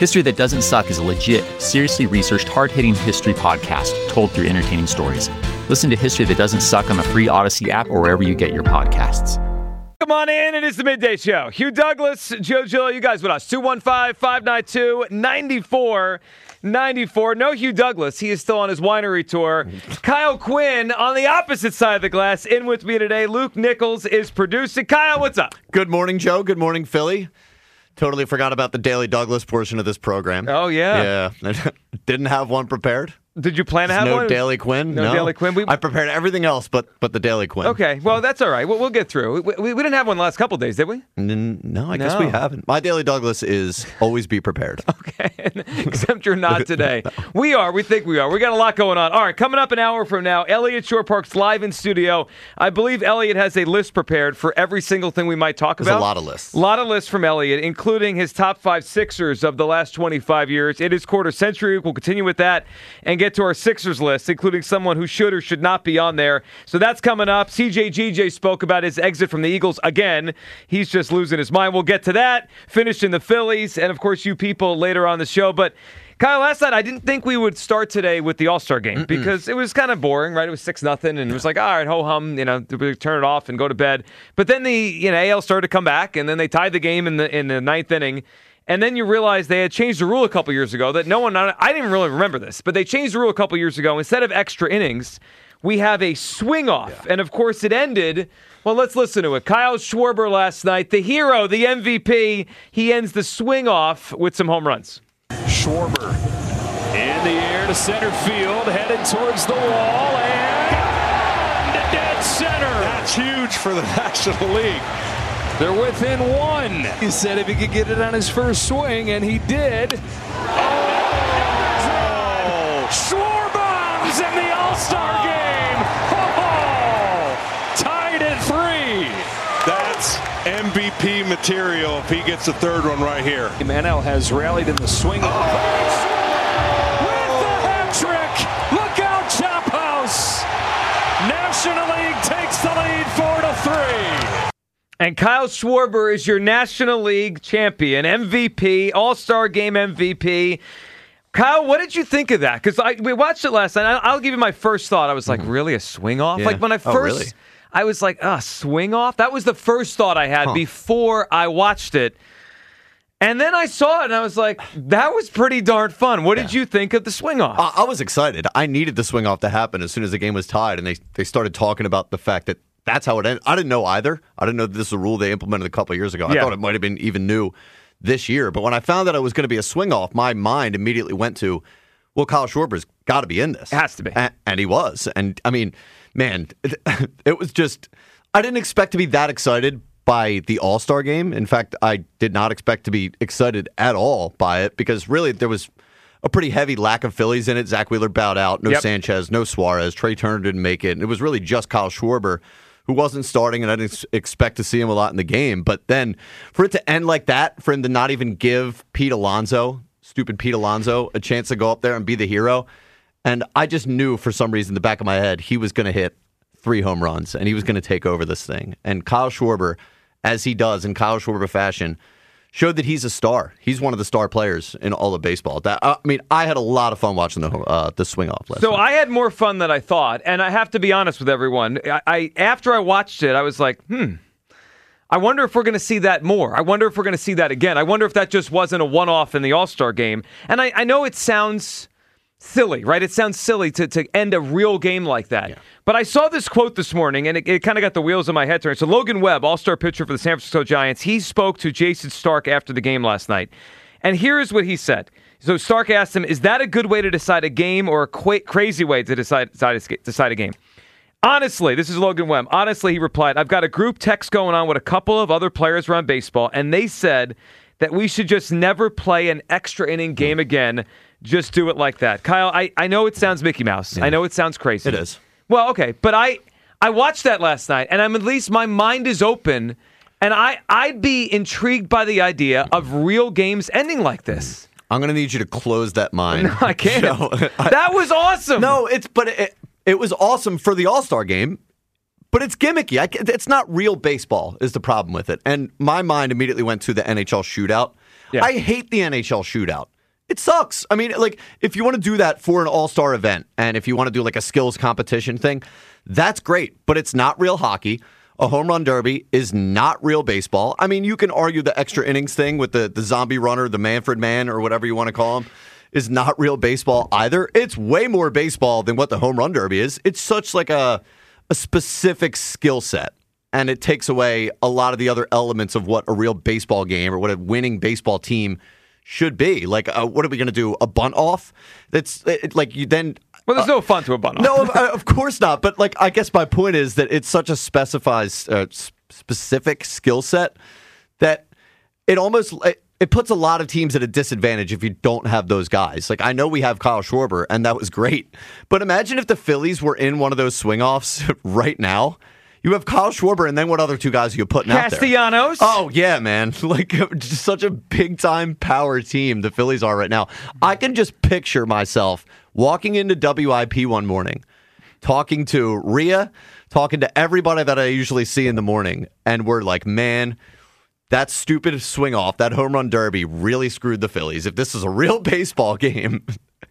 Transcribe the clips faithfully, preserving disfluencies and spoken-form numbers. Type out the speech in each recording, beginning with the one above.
History That Doesn't Suck is a legit, seriously researched, hard-hitting history podcast told through entertaining stories. Listen to History That Doesn't Suck on the free Odyssey app or wherever you get your podcasts. Come on in. It is the Midday Show. Hugh Douglas, Joe Gillo, you guys with us. two one five, five nine two, nine four nine four. No Hugh Douglas. He is still on his winery tour. Kyle Quinn on the opposite side of the glass. In with me today, Luke Nichols is producing. Kyle, what's up? Good morning, Joe. Good morning, Philly. Totally forgot about the Daily Douglas portion of this program. Oh, yeah. Yeah. Didn't have one prepared. Did you plan to have no one? No Daily Quinn. No, no. Daily Quinn. We, I prepared everything else but but the Daily Quinn. Okay, well, that's all right. We'll, we'll get through. We, we, we didn't have one the last couple days, did we? N- no, I no. guess we haven't. My Daily Douglas is always be prepared. Okay, except you're not today. No. We are. We think we are. We got a lot going on. All right, coming up an hour from now, Elliot Shore Parks live in studio. I believe Elliot has a list prepared for every single thing we might talk There's about. a lot of lists. A lot of lists from Elliot, including his top five Sixers of the last twenty-five years. It is quarter century. We'll continue with that and get to our Sixers list, including someone who should or should not be on there. So that's coming up. C J G J spoke about his exit from the Eagles again. He's just losing his mind. We'll get to that. Finished in the Phillies, and of course you people later on the show. But Kyle, last night I didn't think we would start today with the All-Star game Mm-mm. because it was kind of boring, right? It was six nothing, and it was like, all right, ho hum, you know, turn it off and go to bed. But then the you know A L started to come back, and then they tied the game in the in the ninth inning. And then you realize they had changed the rule a couple years ago that no one, I didn't really remember this, but they changed the rule a couple years ago. Instead of extra innings, we have a swing off. Yeah. And of course it ended, well, let's listen to it. Kyle Schwarber last night, the hero, the M V P, he ends the swing off with some home runs. Schwarber in the air to center field, headed towards the wall, and to dead center. That's huge for the National League. They're within one. He said if he could get it on his first swing, and he did. Oh! Schwarber's in the All-Star game. Oh! Tied at three. That's M V P material if he gets the third one right here. Manel has rallied in the swing. Oh! With the hat trick. Look out, Chop House. National League takes the lead four to three. And Kyle Schwarber is your National League champion, M V P, All-Star Game M V P. Kyle, what did you think of that? Because we watched it last night. I'll give you my first thought. I was like, really, a swing off? Yeah. Like when I first, oh, really? I was like, ah, swing off? That was the first thought I had huh. before I watched it. And then I saw it, and I was like, that was pretty darn fun. What yeah. did you think of the swing off? Uh, I was excited. I needed the swing off to happen as soon as the game was tied, and they, they started talking about the fact that that's how it ended. I didn't know either. I didn't know that this is a rule they implemented a couple of years ago. I yeah. thought it might have been even new this year. But when I found that it was going to be a swing off, my mind immediately went to, well, Kyle Schwarber's got to be in this. It has to be. And, and he was. And, I mean, man, it, it was just, I didn't expect to be that excited by the All-Star game. In fact, I did not expect to be excited at all by it because really there was a pretty heavy lack of Phillies in it. Zach Wheeler bowed out. No yep. Sanchez, no Suarez. Trey Turner didn't make it. And it was really just Kyle Schwarber who wasn't starting, and I didn't expect to see him a lot in the game. But then for it to end like that, for him to not even give Pete Alonso, stupid Pete Alonso, a chance to go up there and be the hero, and I just knew for some reason in the back of my head he was going to hit three home runs, and he was going to take over this thing. And Kyle Schwarber, as he does in Kyle Schwarber fashion, showed that he's a star. He's one of the star players in all of baseball. That I mean, I had a lot of fun watching the uh, the swing off last So night. I had more fun than I thought, and I have to be honest with everyone. I, I after I watched it, I was like, hmm. I wonder if we're going to see that more. I wonder if we're going to see that again. I wonder if that just wasn't a one-off in the All-Star game. And I, I know it sounds silly, right? It sounds silly to, to end a real game like that. Yeah. But I saw this quote this morning, and it, it kind of got the wheels in my head turning. So Logan Webb, all-star pitcher for the San Francisco Giants, he spoke to Jason Stark after the game last night. And here is what he said. So Stark asked him, is that a good way to decide a game or a qu- crazy way to decide, decide, decide a game? Honestly, this is Logan Webb. Honestly, he replied, I've got a group text going on with a couple of other players around baseball, and they said that we should just never play an extra inning game again. Just do it like that. Kyle, I, I know it sounds Mickey Mouse. Yeah. I know it sounds crazy. It is. Well, okay, but I I watched that last night, and I'm at least my mind is open, and I, I'd be intrigued by the idea of real games ending like this. I'm going to need you to close that mind. No, I can't. Joe, I, that was awesome. No, it's but it, it was awesome for the All-Star game, but it's gimmicky. I, it's not real baseball is the problem with it. And my mind immediately went to the N H L shootout. Yeah. I hate the N H L shootout. It sucks. I mean, like, if you want to do that for an all-star event, and if you want to do like a skills competition thing, that's great, but it's not real hockey. A home run derby is not real baseball. I mean, you can argue the extra innings thing with the, the zombie runner, the Manfred man, or whatever you want to call him, is not real baseball either. It's way more baseball than what the home run derby is. It's such like a, a specific skill set, and it takes away a lot of the other elements of what a real baseball game or what a winning baseball team should be. Like, uh, what are we going to do? A bunt off? That's it, like you then. Well, there's uh, no fun to a bunt off. No, of, of course not. But like, I guess my point is that it's such a specified, uh, specific skill set that it almost it, it puts a lot of teams at a disadvantage if you don't have those guys. Like, I know we have Kyle Schwarber, and that was great. But imagine if the Phillies were in one of those swing offs right now. You have Kyle Schwarber, and then what other two guys are you putting out there? Castellanos? Oh, yeah, man. Like, just such a big-time power team the Phillies are right now. I can just picture myself walking into W I P one morning, talking to Rhea, talking to everybody that I usually see in the morning, and we're like, man, that stupid swing-off, that home run derby really screwed the Phillies. If this is a real baseball game...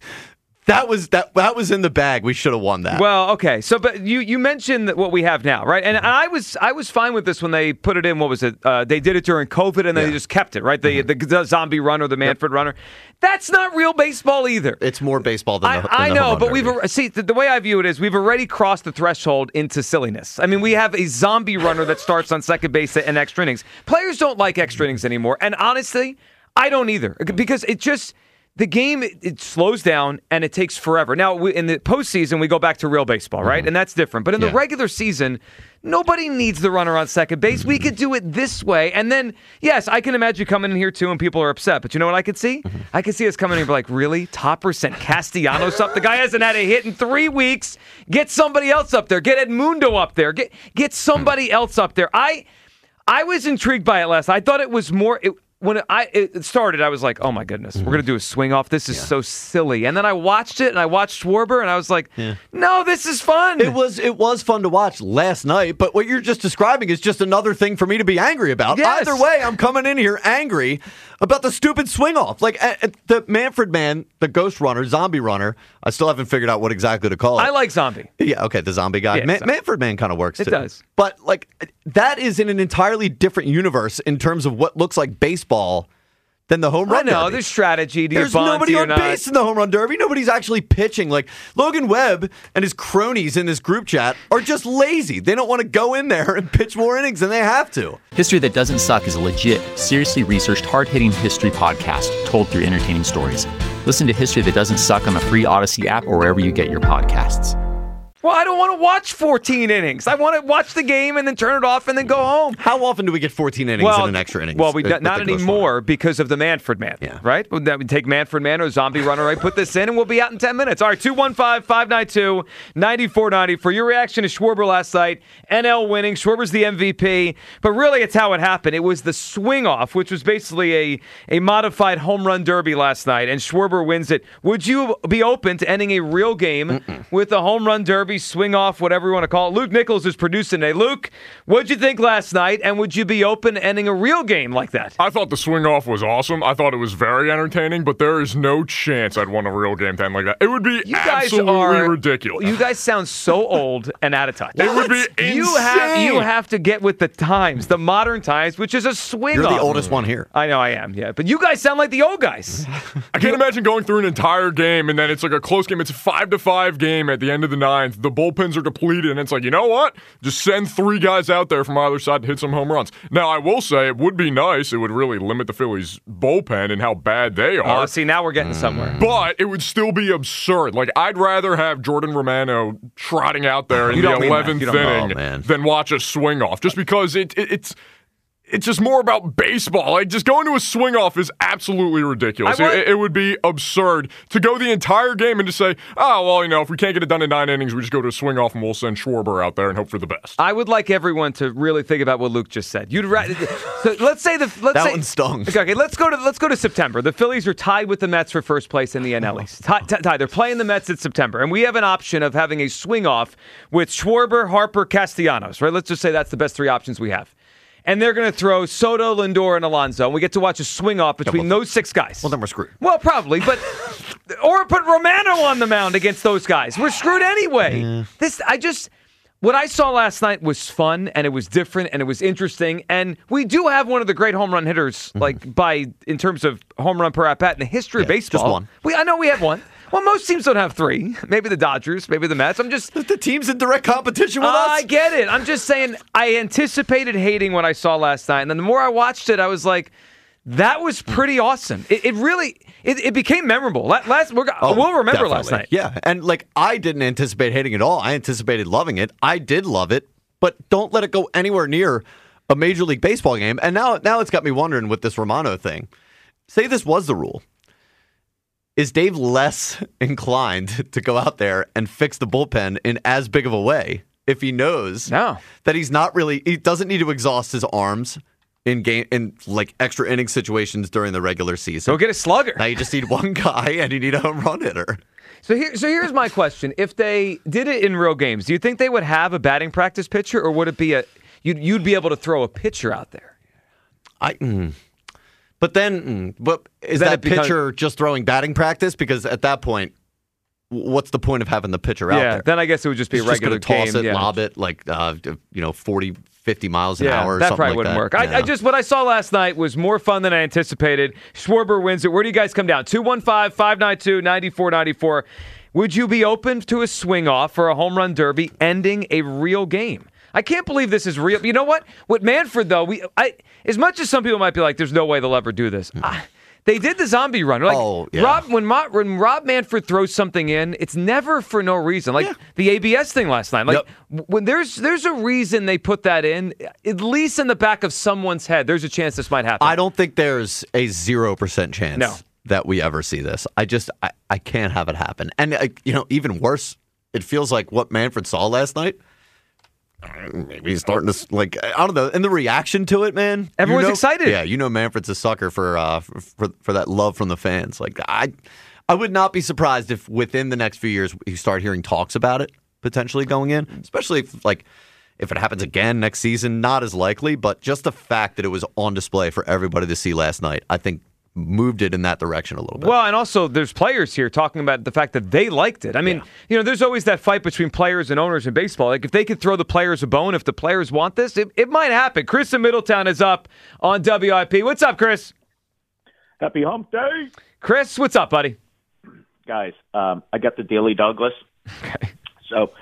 That was that that was in the bag. We should have won that. Well, okay. So, but you you mentioned what we have now, right? And I was I was fine with this when they put it in. What was it? Uh, they did it during COVID, and then yeah. they just kept it, right? The, mm-hmm. the the zombie runner, the Manfred yep. runner. That's not real baseball either. It's more baseball than the, I, than I know, the but we've see the, the way I view it is we've already crossed the threshold into silliness. I mean, we have a zombie runner that starts on second base in extra innings. Players don't like extra innings anymore, and honestly, I don't either because it just. The game, it, it slows down, and it takes forever. Now, we, in the postseason, we go back to real baseball, right? Mm-hmm. And that's different. But in yeah. the regular season, nobody needs the runner on second base. Mm-hmm. We could do it this way. And then, yes, I can imagine coming in here, too, and people are upset. But you know what I could see? Mm-hmm. I could see us coming in and be like, really? Topper sent Castellanos up? The guy hasn't had a hit in three weeks. Get somebody else up there. Get Edmundo up there. Get get somebody mm-hmm. else up there. I I was intrigued by it last. I thought it was more... It, When it, I, it started, I was like, oh, my goodness, mm-hmm. we're going to do a swing off. This is yeah. so silly. And then I watched it, and I watched Schwarber, and I was like, yeah. no, this is fun. It was it was fun to watch last night, but what you're just describing is just another thing for me to be angry about. Yes. Either way, I'm coming in here angry about the stupid swing off. Like, uh, the Manfred man, the ghost runner, zombie runner, I still haven't figured out what exactly to call it. I like zombie. Yeah, okay, the zombie guy. Yeah, Man- so. Manfred man kind of works, it too. It does. But, like, that is in an entirely different universe in terms of what looks like baseball than the home run I know, derby. There's strategy. Do There's you bunt, nobody on not? base in the home run derby. Nobody's actually pitching. Like, Logan Webb and his cronies in this group chat are just lazy. They don't want to go in there and pitch more innings than they have to. History That Doesn't Suck is a legit, seriously researched, hard-hitting history podcast told through entertaining stories. Listen to History That Doesn't Suck on the free Odyssey app or wherever you get your podcasts. Well, I don't want to watch fourteen innings. I want to watch the game and then turn it off and then go home. How often do we get fourteen innings well, in an extra innings? Well, we not, not anymore because of the Manfred man, yeah. right? That we take Manfred man or zombie runner, right? Put this in and we'll be out in ten minutes. All right, two one five, five nine two, nine four nine zero for your reaction to Schwarber last night. N L winning. Schwarber's the M V P. But really, it's how it happened. It was the swing off, which was basically a, a modified home run derby last night, and Schwarber wins it. Would you be open to ending a real game Mm-mm. with a home run derby, swing off, whatever you want to call it? Luke Nichols is producing today. Luke, what'd you think last night, and would you be open to ending a real game like that? I thought the swing off was awesome. I thought it was very entertaining, but there is no chance I'd want a real game to end like that. It would be you guys absolutely are, ridiculous. You guys sound so old and out of touch. It would be insane. You have, you have to get with the times, the modern times, which is a swing You're off. the oldest one here. I know I am, yeah. But you guys sound like the old guys. I can't imagine going through an entire game, and then it's like a close game. It's a five to five game at the end of the ninth. The bullpens are depleted, and it's like, you know what? Just send three guys out there from either side to hit some home runs. Now, I will say it would be nice. It would really limit the Phillies' bullpen and how bad they are. Oh, see, now we're getting somewhere. But it would still be absurd. Like, I'd rather have Jordan Romano trotting out there in you the don't eleventh inning oh, than watch a swing off. Just because it, it it's... It's just more about baseball. Like, just going to a swing off is absolutely ridiculous. Want- it, it would be absurd to go the entire game and just say, oh, well, you know, if we can't get it done in nine innings, we just go to a swing off and we'll send Schwarber out there and hope for the best. I would like everyone to really think about what Luke just said. You'd ra- so let's say the let's that say, one stung. Okay, okay, let's go to let's go to September. The Phillies are tied with the Mets for first place in the N L East. Tied, tied. They're playing the Mets in September, and we have an option of having a swing off with Schwarber, Harper, Castellanos. Right? Let's just say that's the best three options we have. and they're going to throw Soto, Lindor, and Alonso, and we get to watch a swing off between well, those six guys. Well, then we're screwed. Well, probably, but or put Romano on the mound against those guys. We're screwed anyway. Yeah. This, I just, what I saw last night was fun, and it was different, and it was interesting, and we do have one of the great home run hitters, mm-hmm. like by in terms of home run per at bat in the history yeah, of baseball. Just one. We, I know we have one. Well, most teams don't have three. Maybe the Dodgers, maybe the Mets. I'm just the team's in direct competition with uh, us. I get it. I'm just saying I anticipated hating what I saw last night, and then the more I watched it, I was like, that was pretty awesome. It, it really it, it became memorable. Last we're, oh, we'll remember definitely. last night. Yeah, and like I didn't anticipate hating it all. I anticipated loving it. I did love it, but don't let it go anywhere near a Major League Baseball game. And now now it's got me wondering with this Romano thing. Say this was the rule. Is Dave less inclined to go out there and fix the bullpen in as big of a way if he knows no. that he's not really, he doesn't need to exhaust his arms in game in like extra inning situations during the regular season? Go get a slugger. Now you just need one guy and you need a home run hitter. So here, so here's my question: if they did it in real games, do you think they would have a batting practice pitcher, or would it be a you'd you'd be able to throw a pitcher out there? I. Mm. But then, but is then that becomes, pitcher just throwing batting practice? Because at that point, what's the point of having the pitcher out yeah, there? Then I guess it would just be He's a regular just gonna game. toss it, yeah. lob it, like uh, you know, forty, fifty miles an yeah, hour. Or that something probably like wouldn't that. work. I, Yeah. I just what I saw last night was more fun than I anticipated. Schwarber wins it. Where do you guys come down? two one five, five nine two, nine four nine four. Would you be open to a swing off for a home run derby ending a real game? I can't believe this is real. You know what? With Manfred, though, we I as much as some people might be like, "There's no way they'll ever do this." Mm-hmm. I, they did the zombie run. Like, oh, yeah. Rob when, Ma, when Rob Manfred throws something in, it's never for no reason. Like yeah. the A B S thing last night. Like yep. when there's there's a reason they put that in, at least in the back of someone's head. There's a chance this might happen. I don't think there's a zero percent chance no. that we ever see this. I just I, I can't have it happen. And uh, you know, even worse, it feels like what Manfred saw last night. Maybe he's starting to, like, I don't know. And the reaction to it, man. Everyone's you know, excited. Yeah, you know Manfred's a sucker for, uh, for for that love from the fans. Like, I I would not be surprised if within the next few years you start hearing talks about it potentially going in, especially if, like, if it happens again next season, not as likely. But just the fact that it was on display for everybody to see last night, I think moved it in that direction a little bit. Well, and also there's players here talking about the fact that they liked it. I mean, yeah. you know, there's always that fight between players and owners in baseball. Like, if they could throw the players a bone, if the players want this, it, it might happen. Chris in Middletown is up on W I P. What's up, Chris? Happy hump day. Chris, what's up, buddy? Guys, um, I got the Daily Douglas. Okay. So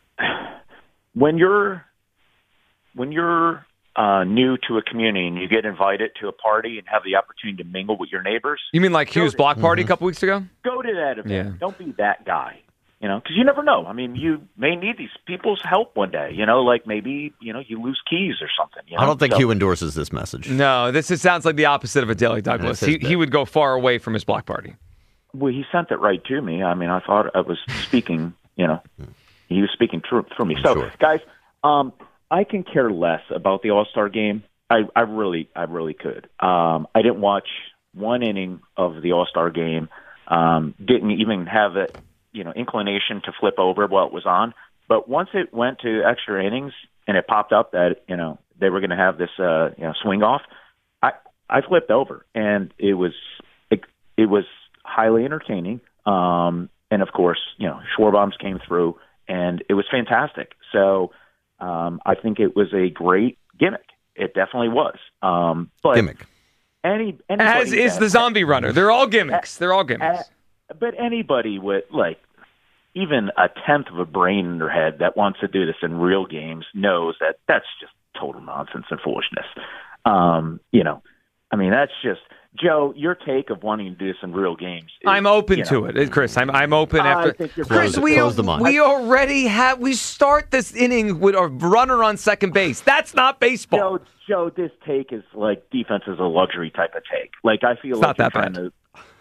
when you're when you're Uh, new to a community and you get invited to a party and have the opportunity to mingle with your neighbors. You mean like Hughes' block party mm-hmm. a couple weeks ago? Go to that event. Yeah. Don't be that guy, you know, because you never know. I mean, you may need these people's help one day, you know, like maybe, you know, you lose keys or something. You know? I don't think so, Hugh endorses this message. No, this is, sounds like the opposite of a Daily Douglas. He, he would go far away from his block party. Well, he sent it right to me. I mean, I thought I was speaking, you know, he was speaking through, through me. So, sure. guys, um, I can care less about the All-Star game. I, I really, I really could. Um, I didn't watch one inning of the All-Star game. Um, didn't even have the, you know, inclination to flip over while it was on. But once it went to extra innings and it popped up that, you know, they were going to have this, uh, you know, swing off, I, I flipped over, and it was, it, it was highly entertaining. Um, and of course, you know, Schwarbombs came through, and it was fantastic. So um, I think it was a great gimmick. It definitely was. Um, but gimmick. Any, As is that, the zombie runner. They're all gimmicks. They're all gimmicks. Uh, but anybody with, like, even a tenth of a brain in their head that wants to do this in real games knows that that's just total nonsense and foolishness. Um, you know, I mean, that's just, Joe, your take of wanting to do this in real games. Is, I'm open you to know, it, Chris. I'm I'm open after. I think you're Chris, close, we close the mind. we already have. We start this inning with a runner on second base. That's not baseball. Joe, Joe, this take is like defense is a luxury type of take. Like, I feel It's like not you're that trying bad. to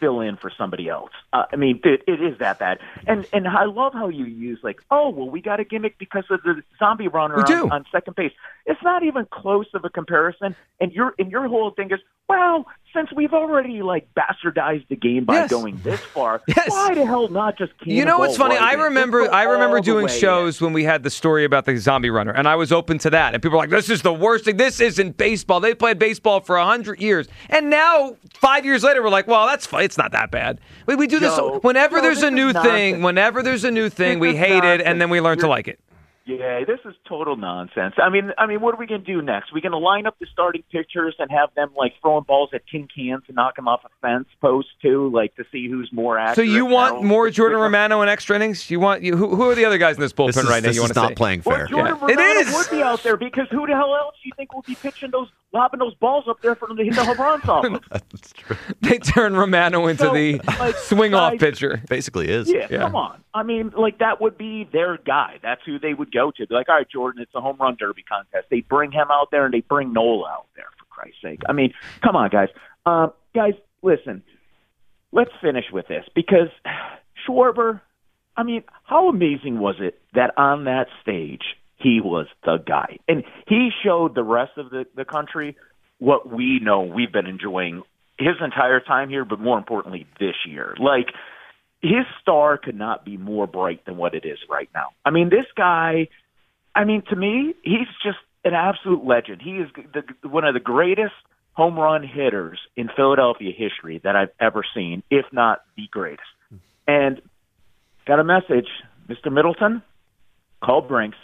fill in for somebody else. Uh, I mean, it, it is that bad. And and I love how you use like, oh, well, we got a gimmick because of the zombie runner on, on second base. It's not even close of a comparison. And your and your whole thing is, well, since we've already like bastardized the game by yes. going this far, yes. why the hell not just cannonball? You know what's funny? Right I in? remember I remember doing shows in. when we had the story about the zombie runner, and I was open to that. And people were like, "This is the worst thing. This isn't baseball. They played baseball for a hundred years." And now, five years later, we're like, "Well, that's fine. It's not that bad." We, we do this Joe, whenever Joe, there's this a new nonsense. thing. Whenever there's a new thing, this we hate nonsense. it, and then we learn You're, to like it. Yeah, this is total nonsense. I mean, I mean, what are we going to do next? We're going to line up the starting pitchers and have them like throwing balls at tin cans and knock them off a fence post too, like to see who's more accurate. So you want now. more Jordan Romano in extra innings? You want you? Who, who are the other guys in this bullpen This is, right now? this You is want to not say? playing Well, fair. Jordan Yeah. It Romano is. would be out there because who the hell else do you think will be pitching those, lobbing those balls up there for them to hit the home runs off of? That's true. They turn Romano into So, the like, swing-off guys- pitcher. Basically is. Yeah, Yeah. come on. I mean, like, that would be their guy. That's who they would go to. Be like, all right, Jordan, it's a home run derby contest. They bring him out there, and they bring Nola out there, for Christ's sake. I mean, come on, guys. Um, guys, listen, let's finish with this, because Schwarber, I mean, how amazing was it that on that stage he was the guy? And he showed the rest of the, the country what we know we've been enjoying his entire time here, but more importantly, this year. Like, his star could not be more bright than what it is right now. I mean, this guy, I mean, to me, he's just an absolute legend. He is the, one of the greatest home run hitters in Philadelphia history that I've ever seen, if not the greatest. And got a message, Mister Middleton, call Brinks,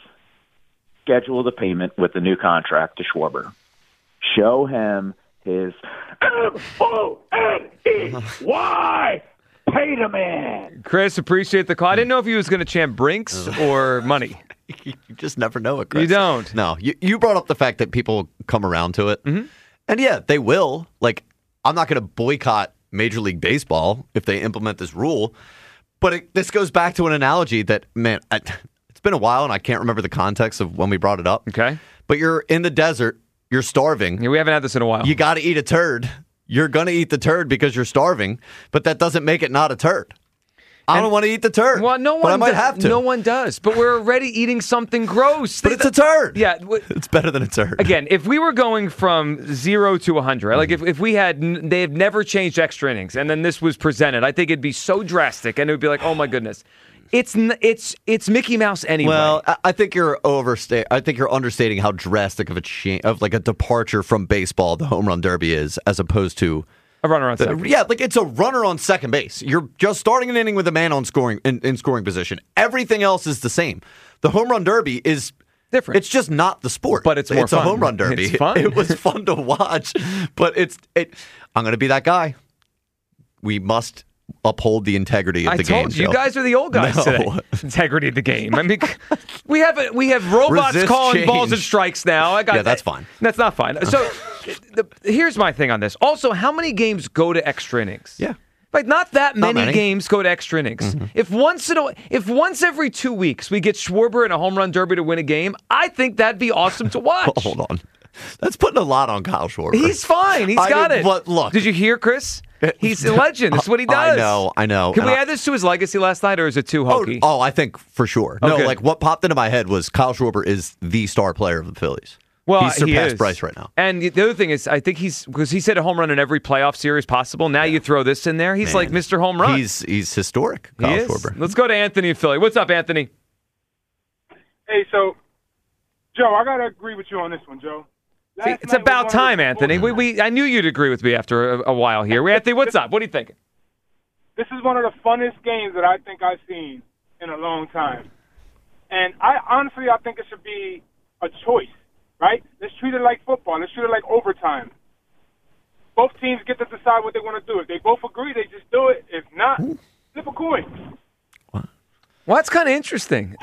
schedule the payment with the new contract to Schwarber. Show him his M O N E Y. Pay the man. Chris, appreciate the call. I didn't know if he was going to chant Brinks or money. You just never know it, Chris. You don't. No, you, you brought up the fact that people come around to it. Mm-hmm. And yeah, they will. Like, I'm not going to boycott Major League Baseball if they implement this rule. But it, this goes back to an analogy that, man, I, it's been a while and I can't remember the context of when we brought it up. Okay. But you're in the desert, you're starving. Yeah, we haven't had this in a while. You got to eat a turd. You're going to eat the turd because you're starving, but that doesn't make it not a turd. I And- don't want to eat the turd. Well, no one but I might does, have to. No one does. But we're already eating something gross. But it's a turd. Yeah. w- It's better than a turd. Again, if we were going from zero to one hundred, like if, if we had, n- they have never changed extra innings, and then this was presented, I think it'd be so drastic, and it would be like, oh my goodness. It's n- it's it's Mickey Mouse anyway. Well, I- I think you're overstate. I think you're understating how drastic of a change, of like a departure from baseball the home run derby is, as opposed to a runner on the, second. yeah, like it's a runner on second base. You're just starting an inning with a man on scoring in, in scoring position. Everything else is the same. The home run derby is Different. It's just not the sport, But it's more It's a fun. home run derby. It's fun. It was fun to watch, but it's it. I'm going to be that guy. We must uphold the integrity of I the game. told you, you Joe. guys are the old guys No. today. Integrity of the game. I mean, we have a, we have robots Resist calling change. balls and strikes now. I got Yeah, that's that. fine. That's not fine. So, the, here's my thing on this. Also, how many games go to extra innings? Yeah. Like not that many, many. games go to extra innings. Mm-hmm. If once in a, if once every two weeks we get Schwarber in a home run derby to win a game, I think that'd be awesome to watch. Hold on. That's putting a lot on Kyle Schwarber. He's fine. He's I got mean, it. but look. Did you hear, Chris? He's a legend. That's what he does. I know, I know. Can And we I- add this to his legacy last night, or is it too Oh, hokey? oh, I think for sure. No, Okay. like what popped into my head was Kyle Schwarber is the star player of the Phillies. Well, he's surpassed he is. Bryce right now. And the other thing is, I think he's because he's hit a home run in every playoff series possible. Now you throw this in there, he's Man, like Mister Home Run. He's he's historic. he Kyle is. Schwarber. Let's go to Anthony in Philly. What's up, Anthony? Hey, so, Joe, I got to agree with you on this one, Joe. Last See, it's night was about one of time, the- Anthony. We, we I knew you'd agree with me after a, a while here. Anthony, what's up? What are you thinking? This is one of the funnest games that I think I've seen in a long time. And I honestly, I think it should be a choice, right? Let's treat it like football. Let's treat it like overtime. Both teams get to decide what they want to do. If they both agree, they just do it. If not, flip a coin. Well, that's kind of interesting. They- The-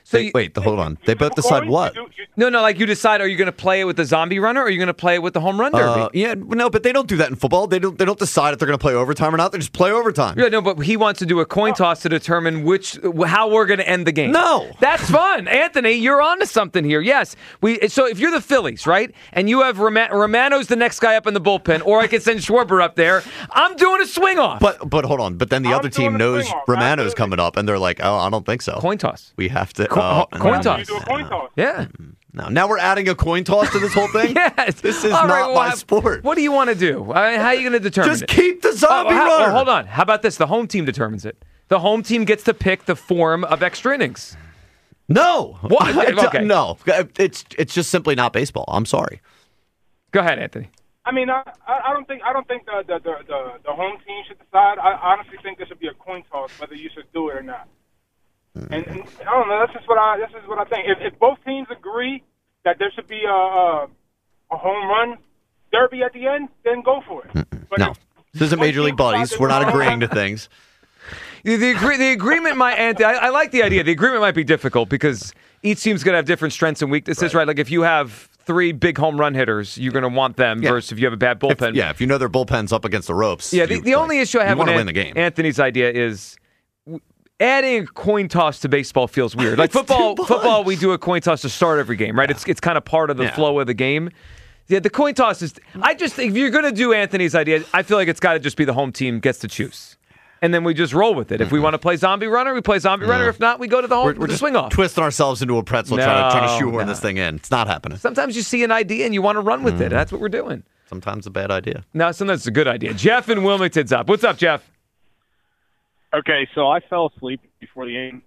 So They, you, wait, hold on. They both decide what? You do- you- no, no, like you decide, are you going to play it with the zombie runner or are you going to play it with the home run derby? Uh, yeah, no, but they don't do that in football. They don't. They don't decide if they're going to play overtime or not. They just play overtime. Yeah, no, but he wants to do a coin toss to determine which how we're going to end the game. No. That's fun. Anthony, you're on to something here. Yes. we. So if you're the Phillies, right, and you have Rom- Romano's the next guy up in the bullpen, or I could send Schwarber up there, I'm doing a swing off. But but hold on. But then the I'm other doing team a knows swing-off. Romano's Absolutely. coming up, and they're like, oh, I don't think so. Coin toss. We have to. Co- oh, coin no, toss. You do a coin toss. Yeah. No, now we're adding a coin toss to this whole thing. Yes. This is All not right, well, my how- sport. What do you want to do? I mean, how are you going to determine Just it? keep the zombie Oh, how- runner. well, hold on. How about this? The home team determines it. The home team gets to pick the form of extra innings. No. What? I don't- Okay. No. It's it's just simply not baseball. I'm sorry. Go ahead, Anthony. I mean, I, I I don't think I don't think the the, the the the home team should decide. I honestly think there should be a coin toss whether you should do it or not. And, and I don't know. That's just what I. This is what I think. If, if both teams agree that there should be a, a a home run derby at the end, then go for it. But No. if This isn't one Major team League Buddies. decides We're not it's a home agreeing to run- things. The, the, agree, the agreement might, Anthony, I, I like the idea. The agreement might be difficult because each team's going to have different strengths and weaknesses, right? Like if you have three big home run hitters, you're going to want them Yeah. versus if you have a bad If- bullpen. yeah, if you know their bullpen's up against the ropes. Yeah, the, you, the like, only issue I have you want with to An- win the game. Anthony's idea is w- adding a coin toss to baseball feels weird. Like It's football, too much. football, we do a coin toss to start every game, right? It's it's kind of part of the Yeah. flow of the game. Yeah, the coin toss is. I just think if you're going to do Anthony's idea, I feel like it's got to just be the home team gets to choose, and then we just roll with it. If we want to play zombie runner, we play zombie runner. If not, we go to the home We're, we're the just swing off. twisting ourselves into a pretzel trying to, trying to No, shoehorn no. this thing in. It's not happening. Sometimes you see an idea and you want to run with it. That's what we're doing. Sometimes a bad idea. No, sometimes it's a good idea. Jeff in Wilmington's up. What's up, Jeff? Okay, so I fell asleep before the game.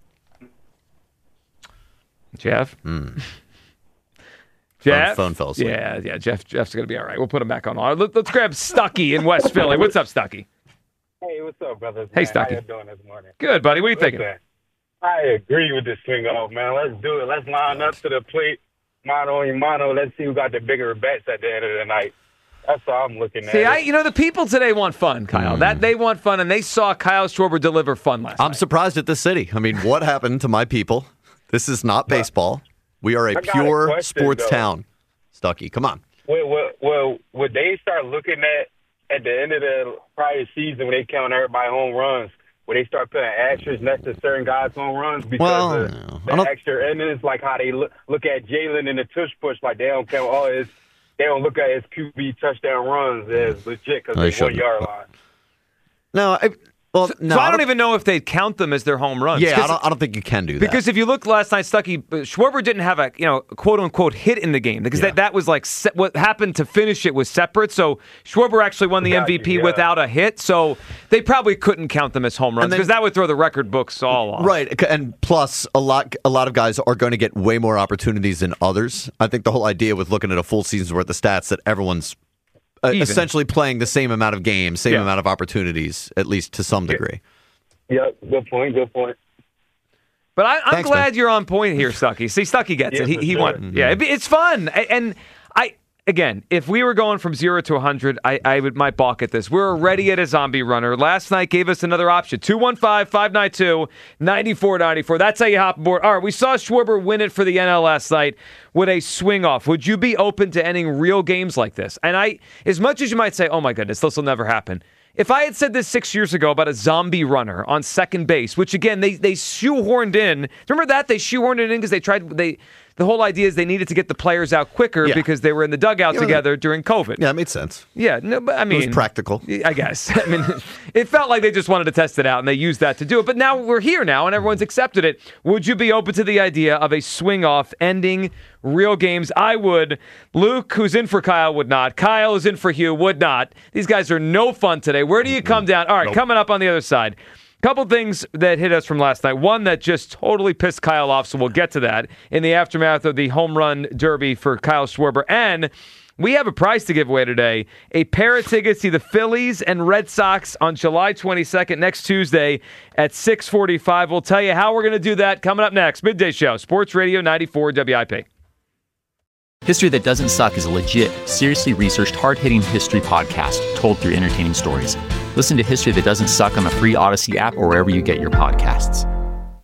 Jeff? Jeff? phone fell asleep. Yeah, yeah. Jeff. Jeff's gonna be all right. We'll put him back on. All right, let, let's grab Stucky in West Philly. What's up, Stucky? Hey, what's up, brothers? Hey, man? Stucky. How you doing this morning? Good, buddy. What are you thinking? Listen, I agree with this swing off, man. Let's do it. Let's line up to the plate, mano y mano. Let's see who got the bigger bets at the end of the night. That's all I'm looking at. See, I, you know, the people today want fun, Kyle. That they want fun, and they saw Kyle Schwarber deliver fun last I'm night. surprised at this city. I mean, what happened to my people? This is not baseball. We are a I got a pure question, sports though. town. Stucky, come on. Well, well, well, would they start looking at at the end of the prior season when they count everybody home runs? Would they start putting asterisks next to certain guys' home runs because Well, of no. I the don't- extra innings, like how they look, look at Jalen in the tush push, like they don't count all his, they don't look at his Q B touchdown runs as legit because They it's one shouldn't. yard line. No, I, well, no, so I don't even know if they'd count them as their home runs. Yeah, I 'Cause- don't, I don't think you can do that. Because if you look last night, Stucky, uh, Schwarber didn't have a you know quote unquote hit in the game because Yeah. that, that was like se- what happened to finish it was separate. So Schwarber actually won the Got M V P you, yeah. without a hit. So they probably couldn't count them as home runs And then- because that would throw the record books all off. Right, and plus a lot a lot of guys are going to get way more opportunities than others. I think the whole idea with looking at a full season's worth of stats that everyone's uh, Even. essentially playing the same amount of games, same Yeah. amount of opportunities, at least to some degree. Yep, good point, good point. But I, I'm Thanks, glad man. you're on point here, Stucky. See, Stucky gets Yeah, it. He, for he sure. won. Yeah, it, it's fun, A- and I again, if we were going from zero to a hundred, I, I would might balk at this. We're already at a zombie runner. Last night gave us another option: two one five, five nine two, nine four nine four. That's how you hop aboard. All right, we saw Schwarber win it for the N L last night with a swing off. Would you be open to ending real games like this? And I, as much as you might say, "Oh my goodness, this will never happen." If I had said this six years ago about a zombie runner on second base, which again they they shoehorned in, remember that they shoehorned it in because they tried they. The whole idea is they needed to get the players out quicker Yeah. because they were in the dugout Yeah, together during COVID. Yeah, it made sense. Yeah, no, but I mean, was practical. I guess. I mean, it felt like they just wanted to test it out and they used that to do it. But now we're here now and everyone's accepted it. Would you be open to the idea of a swing off ending real games? I would. Luke, who's in for Kyle, would not. Kyle, who's in for Hugh, would not. These guys are no fun today. Where do you come down? All right, coming up on the other side. Couple things that hit us from last night. One that just totally pissed Kyle off, so we'll get to that in the aftermath of the home run derby for Kyle Schwarber. And we have a prize to give away today. A pair of tickets to the Phillies and Red Sox on July twenty-second, next Tuesday at six forty-five. We'll tell you how we're going to do that coming up next. Midday Show, Sports Radio ninety-four W I P. History That Doesn't Suck is a legit, seriously researched, hard-hitting history podcast told through entertaining stories. Listen to History That Doesn't Suck on the free Odyssey app or wherever you get your podcasts.